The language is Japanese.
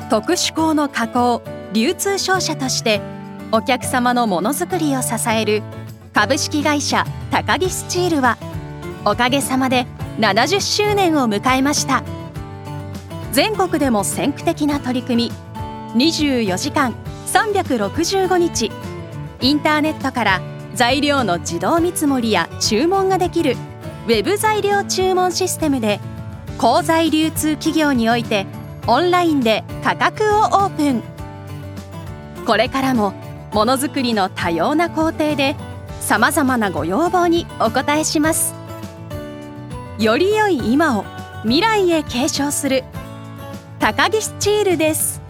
特殊鋼の加工・流通商社としてお客様のものづくりを支える株式会社高木スチールはおかげさまで70周年を迎えました。全国でも先駆的な取り組み、24時間365日インターネットから材料の自動見積もりや注文ができるウェブ材料注文システムで、鋼材流通企業においてオンラインで価格をオープン。これからもものづくりの多様な工程でさまざまなご要望にお応えします。より良い今を未来へ継承する高木スチールです。